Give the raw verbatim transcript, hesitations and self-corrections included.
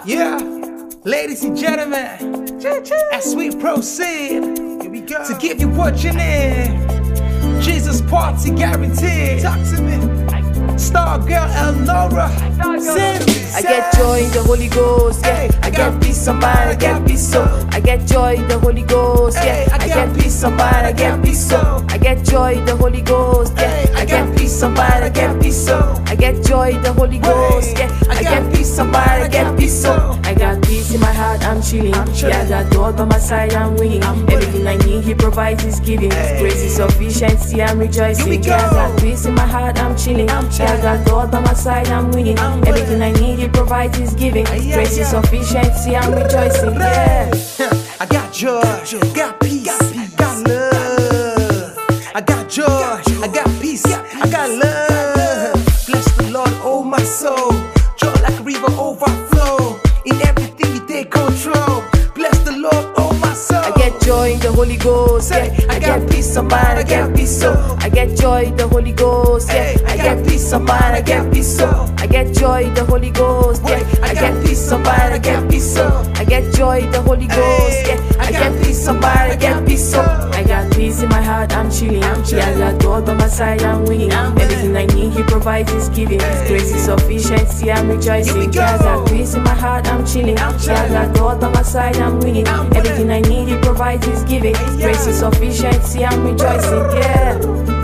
Yeah, ladies and gentlemen, as we proceed here we go. To give you what you need, Jesus party guaranteed. Talk to me, Star Girl Elnora. I get joy in the Holy Ghost, yeah. I get peace of mind, I get peace so. I get joy in the Holy Ghost, yeah. I get peace of mind, I get peace so. I get joy in the Holy Ghost, yeah. I get peace of mind, I get peace so. I get joy in the Holy Ghost, yeah. I get peace of mind, I get peace so. I got peace in my heart, I'm chilling. Yeah, I got God by my side, I'm winning. Everything I need, He provides, He's giving. His grace is sufficient, see I'm rejoicing. Yeah, I got peace in my heart, I'm chilling. Yeah, I got God by my side, I'm winning. Everything I need, He provides, He's giving. His grace is sufficient, see I'm rejoicing. Yeah. I got joy, got peace, got love. I got joy, I got peace, I got love. Bless the Lord, oh my soul. Joy like a river overflow. In everything you take control. Bless the Lord, oh my soul. I get joy in the Holy Ghost, yeah. I get peace of mind, I get peace so. I get joy in the Holy Ghost, yeah. I get peace of mind, I get peace so. I get joy in the Holy Ghost, yeah. I get peace of mind, I get peace so. I get joy in the Holy Ghost, yeah. I get peace of mind, I get peace so. I got peace in my heart, I'm chilling. Yeah, I got God by my side, I'm winning. Everything I need, He provides, He's giving. His grace is sufficient, see I'm rejoicing. Yeah, I got peace in my heart, I'm chilling. Yeah, I got God by my side, I'm winning. Everything I need, He provides, He's giving. His grace is sufficient, see I'm rejoicing. Yeah.